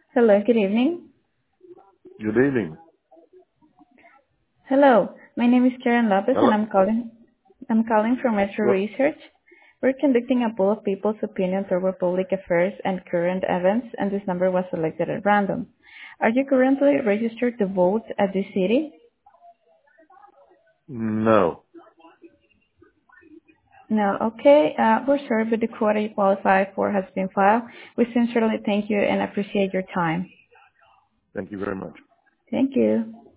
Hello, good evening. Good evening. Hello, my name is Karen Lopez and Hello. I'm calling from Metro Well, Research. We're conducting a poll of people's opinions over public affairs and current events, and this number was selected at random. Are you currently registered to vote at this city? no. No. Okay. We're sorry, but the quota you qualify for has been filed. We sincerely thank you and appreciate your time. Thank you very much. Thank you.